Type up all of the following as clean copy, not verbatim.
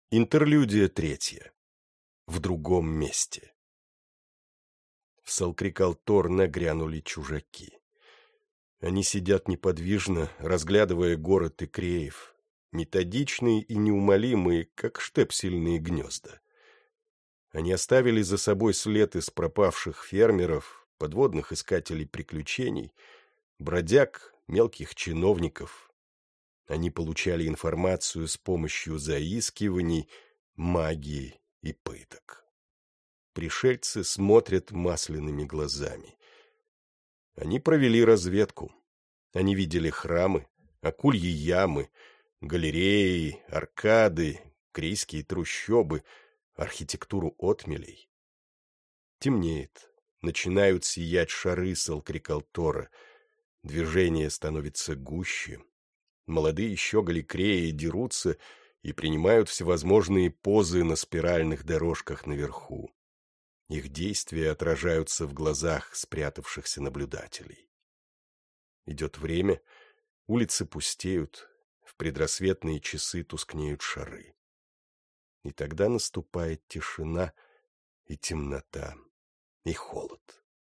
Интерлюдия третья. В другом месте. В Салкрикалтор нагрянули чужаки. Они сидят неподвижно, разглядывая город Икреев, методичные и неумолимые, как штепсельные гнезда. Они оставили за собой след из пропавших фермеров, подводных искателей приключений, бродяг, мелких чиновников. Они получали информацию с помощью заискиваний, магии и пыток. Пришельцы смотрят масляными глазами. Они провели разведку. Они видели храмы, акульи ямы, галереи, аркады, крийские трущобы, архитектуру отмелей. Темнеет. Начинают сиять шары Салкрикалтора. Движение становится гуще. Молодые щеголи Креи дерутся и принимают всевозможные позы на спиральных дорожках наверху. Их действия отражаются в глазах спрятавшихся наблюдателей. Идет время, улицы пустеют, в предрассветные часы тускнеют шары. И тогда наступает тишина и темнота, и холод.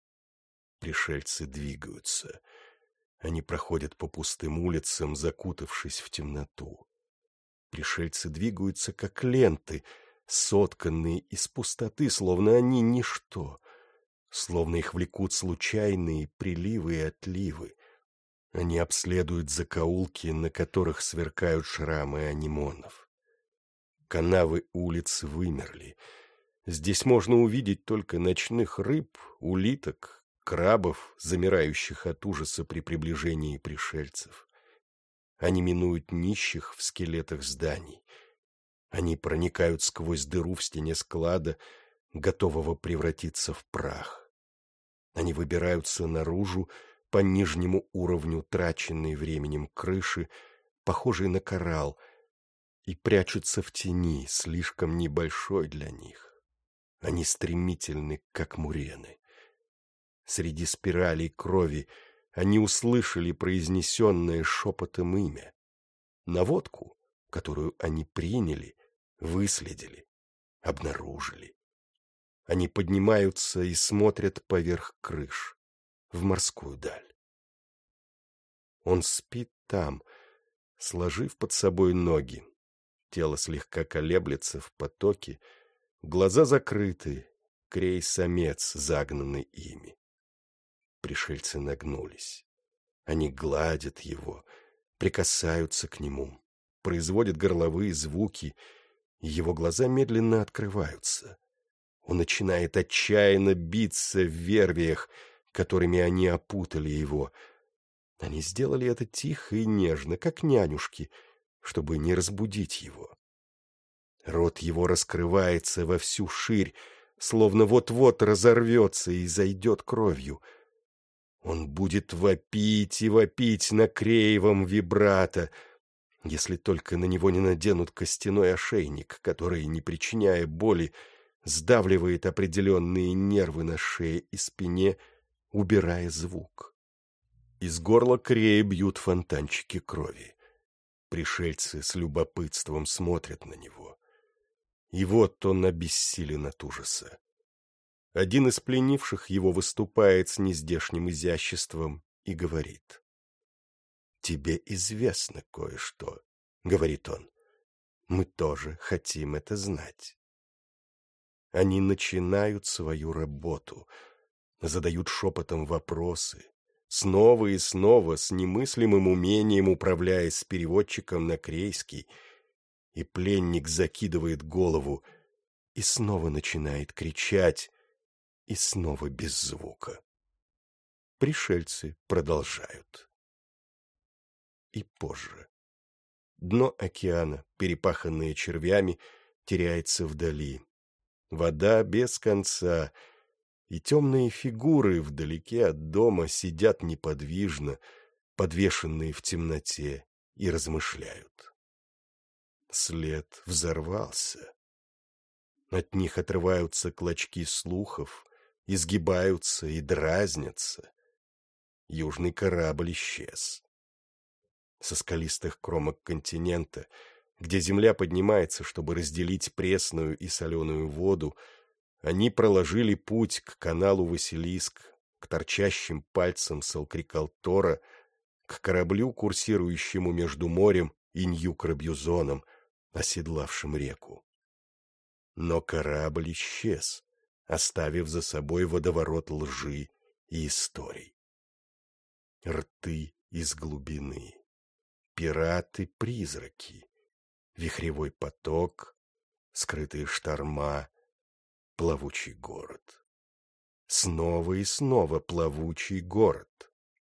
Пришельцы двигаются. Они проходят по пустым улицам, закутавшись в темноту. Пришельцы двигаются, как ленты, сотканные из пустоты, словно они ничто, словно их влекут случайные приливы и отливы. Они обследуют закоулки, на которых сверкают шрамы анимонов. Канавы улиц вымерли. Здесь можно увидеть только ночных рыб, улиток, крабов, замирающих от ужаса при приближении пришельцев. Они минуют нищих в скелетах зданий. Они проникают сквозь дыру в стене склада, готового превратиться в прах. Они выбираются наружу по нижнему уровню траченной временем крыши, похожей на коралл, и прячутся в тени, слишком небольшой для них. Они стремительны, как мурены. Среди спиралей крови они услышали произнесенное шепотом имя. Наводку, которую они приняли, выследили, обнаружили. Они поднимаются и смотрят поверх крыш, в морскую даль. Он спит там, сложив под собой ноги. Тело слегка колеблется в потоке, глаза закрыты, Крей-самец, загнанный ими. Пришельцы нагнулись. Они гладят его, прикасаются к нему, производят горловые звуки, и его глаза медленно открываются. Он начинает отчаянно биться в вервиях, которыми они опутали его. Они сделали это тихо и нежно, как нянюшки, чтобы не разбудить его. Рот его раскрывается во всю ширь, словно вот-вот разорвется и зайдет кровью. Он будет вопить и вопить на Креевом вибрато, если только на него не наденут костяной ошейник, который, не причиняя боли, сдавливает определенные нервы на шее и спине, убирая звук. Из горла Крея бьют фонтанчики крови. Пришельцы с любопытством смотрят на него. И вот он обессилен от ужаса. Один из пленивших его выступает с нездешним изяществом и говорит. «Тебе известно кое-что», — говорит он. «Мы тоже хотим это знать». Они начинают свою работу, задают шепотом вопросы, снова и снова с немыслимым умением управляясь с переводчиком на крейский, и пленник закидывает голову и снова начинает кричать, и снова без звука. Пришельцы продолжают. И позже. Дно океана, перепаханное червями, теряется вдали. Вода без конца, и темные фигуры вдалеке от дома сидят неподвижно, подвешенные в темноте, и размышляют. След взорвался. От них отрываются клочки слухов, изгибаются и дразнятся. Южный корабль исчез. Со скалистых кромок континента, где земля поднимается, чтобы разделить пресную и соленую воду, они проложили путь к каналу Василиск, к торчащим пальцам Салкрикалтора, к кораблю, курсирующему между морем и Нью-Крабьюзоном, оседлавшим реку. Но корабль исчез, оставив за собой водоворот лжи и историй. Рты из глубины, пираты-призраки, вихревой поток, скрытые шторма, плавучий город. Снова и снова плавучий город.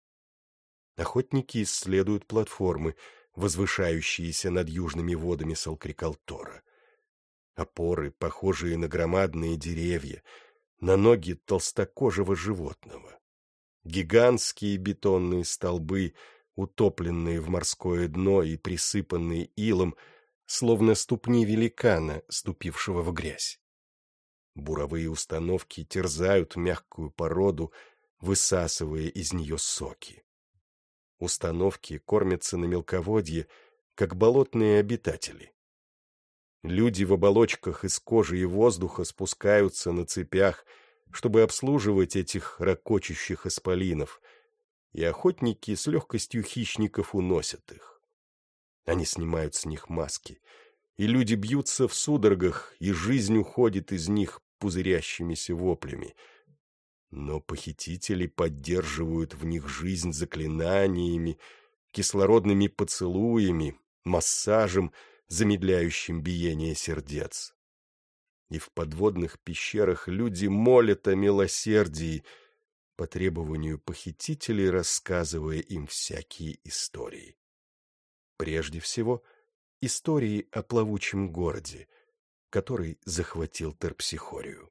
Охотники исследуют платформы, возвышающиеся над южными водами Салкрикалтора. Опоры, похожие на громадные деревья, на ноги толстокожего животного. Гигантские бетонные столбы, утопленные в морское дно и присыпанные илом, словно ступни великана, ступившего в грязь. Буровые установки терзают мягкую породу, высасывая из нее соки. Установки кормятся на мелководье, как болотные обитатели. Люди в оболочках из кожи и воздуха спускаются на цепях, чтобы обслуживать этих ракочущих исполинов, и охотники с легкостью хищников уносят их. Они снимают с них маски, и люди бьются в судорогах, и жизнь уходит из них пузырящимися воплями. Но похитители поддерживают в них жизнь заклинаниями, кислородными поцелуями, массажем, замедляющим биение сердец. И в подводных пещерах люди молят о милосердии, по требованию похитителей рассказывая им всякие истории. Прежде всего, истории о плавучем городе, который захватил Терпсихорию.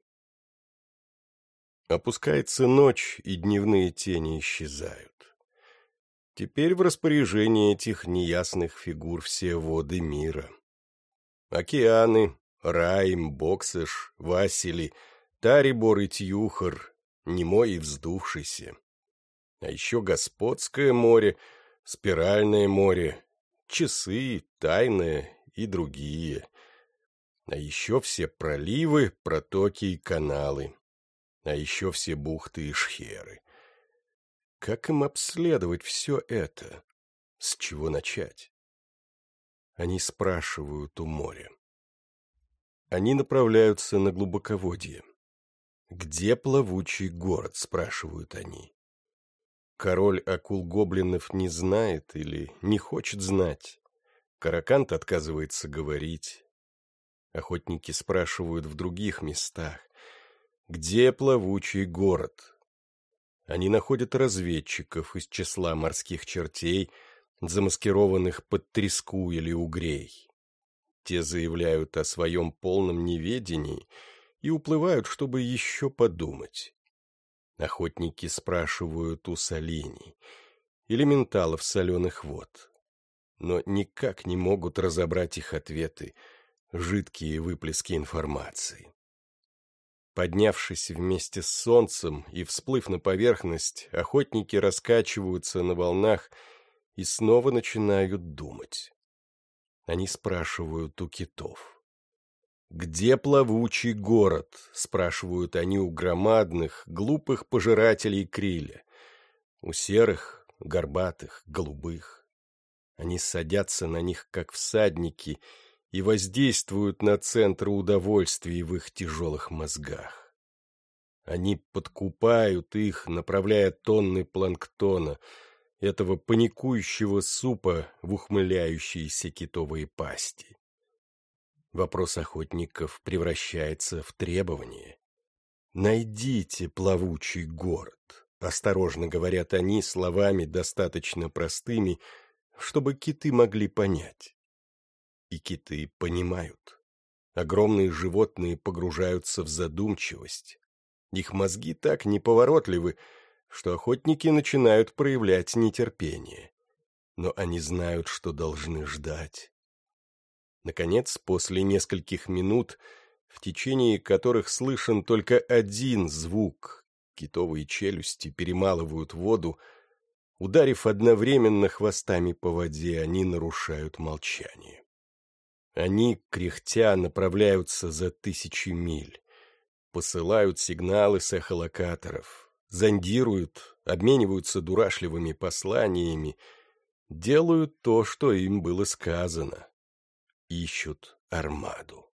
Опускается ночь, и дневные тени исчезают. Теперь в распоряжении этих неясных фигур все воды мира. Океаны, Райм, Боксеш, Васили, Тарибор и Тьюхар, немой и вздувшийся. А еще Господское море, Спиральное море, Часы, Тайное и другие. А еще все проливы, протоки и каналы. А еще все бухты и шхеры. Как им обследовать все это? С чего начать? Они спрашивают у моря. Они направляются на глубоководье. «Где плавучий город?» — спрашивают они. Король акул-гоблинов не знает или не хочет знать. Каракант отказывается говорить. Охотники спрашивают в других местах. «Где плавучий город?» Они находят разведчиков из числа морских чертей, замаскированных под треску или угрей. Те заявляют о своем полном неведении и уплывают, чтобы еще подумать. Охотники спрашивают у солений, элементалов соленых вод, но никак не могут разобрать их ответы, жидкие выплески информации. Поднявшись вместе с солнцем и всплыв на поверхность, охотники раскачиваются на волнах и снова начинают думать. Они спрашивают у китов. «Где плавучий город?» — спрашивают они у громадных, глупых пожирателей криля, у серых, горбатых, голубых. Они садятся на них, как всадники, и воздействуют на центры удовольствий в их тяжелых мозгах. Они подкупают их, направляя тонны планктона, этого паникующего супа в ухмыляющиеся китовые пасти. Вопрос охотников превращается в требование. «Найдите плавучий город», — осторожно говорят они словами достаточно простыми, чтобы киты могли понять. И киты понимают. Огромные животные погружаются в задумчивость. Их мозги так неповоротливы, что охотники начинают проявлять нетерпение. Но они знают, что должны ждать. Наконец, после нескольких минут, в течение которых слышен только один звук, китовые челюсти перемалывают воду, ударив одновременно хвостами по воде, они нарушают молчание. Они, кряхтя, направляются за 1000 миль. Посылают сигналы с эхолокаторов, зондируют, обмениваются дурашливыми посланиями, делают то, что им было сказано. Ищут армаду.